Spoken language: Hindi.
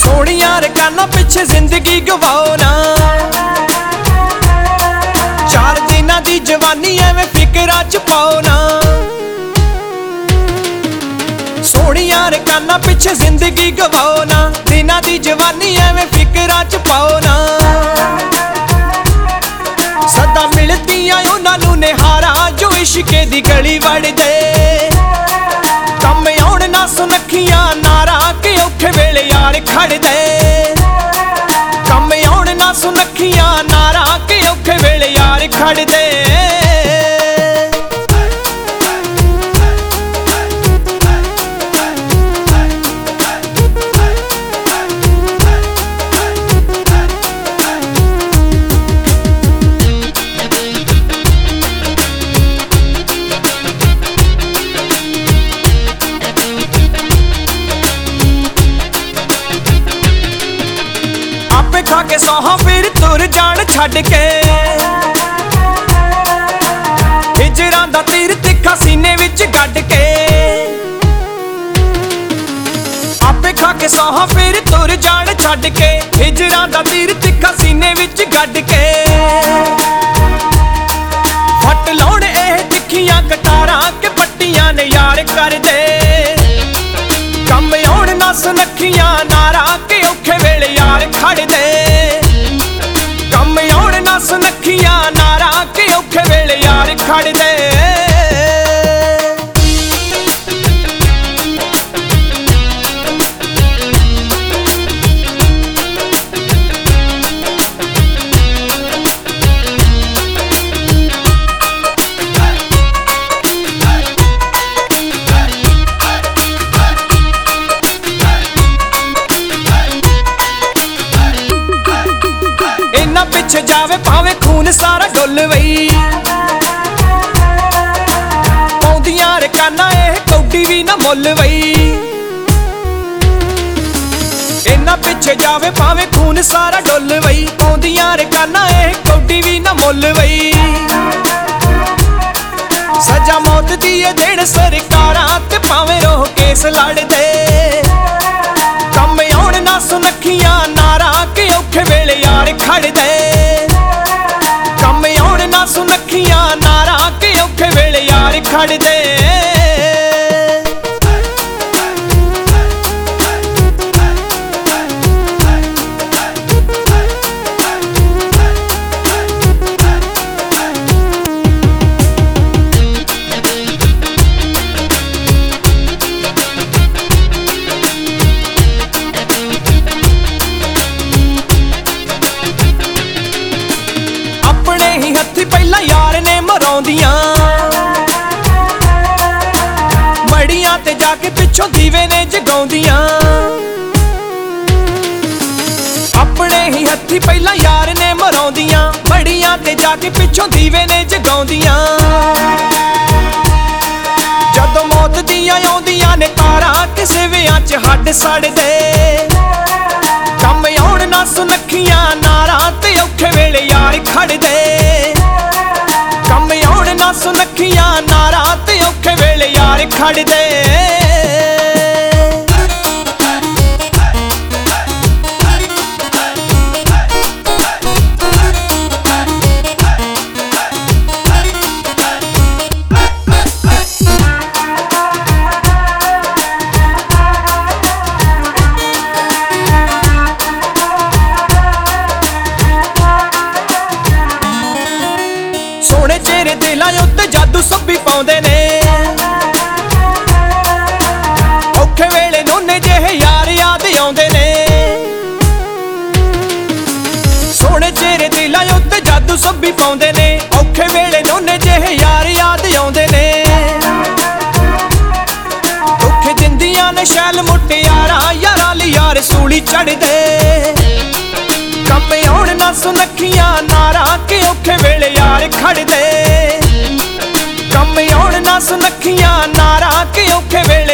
सोनिया रे काना पिछे जिंदगी गवाओ ना, चार दिना दी जवानी एवें फिकरां च पाओ ना। सोनिया रे काना पिछे जिंदगी गवाओ ना, दिना दी जवानी एवें फिकरां च पाओ ना। सदा मिलदियां उन्हां नूं निहारा जो इश्के दी गली वड़दे, कम आउण ना सुनखियां नारा के औखे वेले यार खड़दे। कम आउण ना सुनखियां नारा के औखे वेले यार खड़दे। आपे खा के सौहां फिर तुर जान छड्ड के, हिजरां दा तीर तिखा सीने विच गड्ड के। आपे खा के सौहां फिर तुर जान छड्ड के, हिजरां दा तीर तिखा सीने विच गड्ड के। फट लाउण एह तिखियां कटारां के पट्टियां ने यार कर दे। कम आउण ना सुनखियां नारा के औखे वेले यार खड़दे। कम आउण ना सुनखियां नारा के औखे वेले यार खड़दे। पिछे जावे भावे खून सारा डुल वई, पौंदियां रे काना एह कौडी भी ना मुल वई। इन्ना पिछे जावे भावे खून सारा डुल वई, पौंदियां रे काना एह कौडी भी ना मुल वई। सजा मौत दी देण सरकारां ते भावे रोह केस लड़दे। कम आउण ना सुनखियां नारा के औखे वेले यार खड़दे। कम आउण ना सुनखियां नारा के औखे वेले यार खड़दे। हत्थी पहला यार ने मरौंदियां, मड़ियां ते जाके पिछों दीवे ने जगाउंदियां। अपने ही हत्थी पहला यार ने मरौंदियां, मड़ियां ते जाके पिछों दीवे ने जगाउंदियां। जदों मौत दियां आउंदियां ने तारां किसे विआं च हड्ड सड़दे। कम आउण ना सुनखियां नारा ते औखे वेले यार खड़दे। कम आउण ना सुनखियां नारा ते औखे वेले यार खड़दे। सोने चेहरे दिलां उत्ते जादू सब्बी पाउंदे ने, औखे वेले नोने जेहे यार याद आउंदे ने। सोने चेहरे दिलां उत्ते जादू सब्बी पाउंदे ने, औखे वेले नोने जेहे यार याद आउंदे ने। दुख दिंदियां ने शैल मुटियारां यारां ली यार सूली चढ़दे। कम आउण ना सुनखियां नारा के औखे वेले यार खड़दे। कम आउण ना सुनखियां नारा के औखे वेले